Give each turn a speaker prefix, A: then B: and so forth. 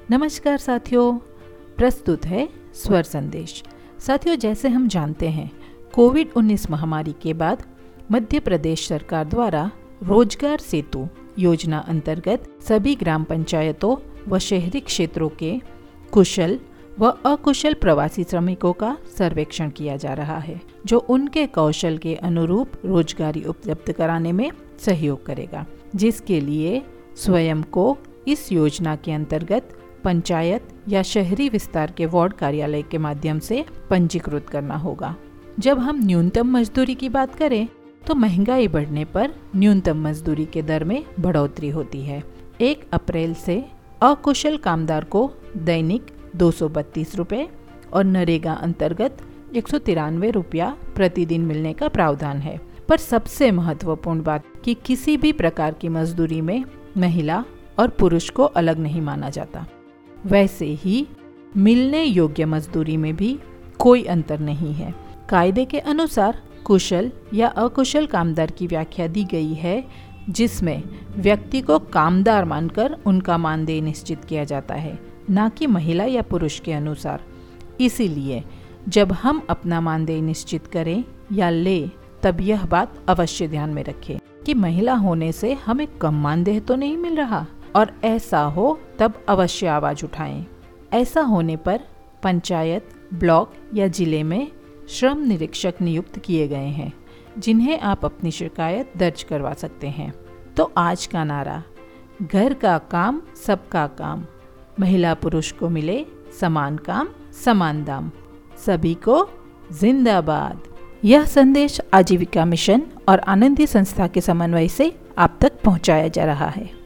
A: नमस्कार साथियों, प्रस्तुत है स्वर संदेश। साथियों, जैसे हम जानते हैं, कोविड-19 महामारी के बाद मध्य प्रदेश सरकार द्वारा रोजगार सेतु योजना अंतर्गत सभी ग्राम पंचायतों व शहरी क्षेत्रों के कुशल व अकुशल प्रवासी श्रमिकों का सर्वेक्षण किया जा रहा है, जो उनके कौशल के अनुरूप रोजगारी उपलब्ध कराने में सहयोग करेगा, जिसके लिए स्वयं को इस योजना के अंतर्गत पंचायत या शहरी विस्तार के वार्ड कार्यालय के माध्यम से पंजीकृत करना होगा। जब हम न्यूनतम मजदूरी की बात करें तो महंगाई बढ़ने पर न्यूनतम मजदूरी के दर में बढ़ोतरी होती है। 1 अप्रैल से अकुशल कामदार को दैनिक 232 रुपये और नरेगा अंतर्गत 193 रुपया प्रतिदिन मिलने का प्रावधान है। पर सबसे महत्वपूर्ण बात कि किसी भी प्रकार की मजदूरी में महिला और पुरुष को अलग नहीं माना जाता। वैसे ही मिलने योग्य मजदूरी में भी कोई अंतर नहीं है। कायदे के अनुसार कुशल या अकुशल कामदार की व्याख्या दी गई है, जिसमें व्यक्ति को कामदार मानकर उनका मानदेय निश्चित किया जाता है, ना कि महिला या पुरुष के अनुसार। इसीलिए जब हम अपना मानदेय निश्चित करें या ले, तब यह बात अवश्य ध्यान में रखें कि महिला होने से हमें कम मानदेय तो नहीं मिल रहा, और ऐसा हो तब अवश्य आवाज उठाएं। ऐसा होने पर पंचायत, ब्लॉक या जिले में श्रम निरीक्षक नियुक्त किए गए हैं, जिन्हें आप अपनी शिकायत दर्ज करवा सकते हैं। तो आज का नारा, घर का काम सबका काम, महिला पुरुष को मिले समान काम समान दाम, सभी को जिंदाबाद। यह संदेश आजीविका मिशन और आनंदी संस्था के समन्वय से आप तक पहुंचाया जा रहा है।